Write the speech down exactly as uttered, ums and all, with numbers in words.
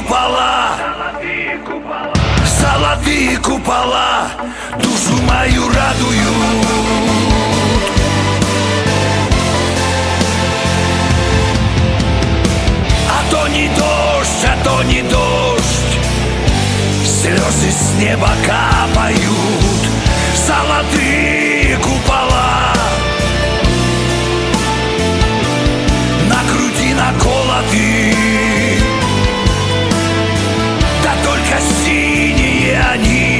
купола, золотые купола душу мою радуют. А то не дождь, а то не дождь, слезы с неба капают. Золотые купола на груди наколоты, да только синие они.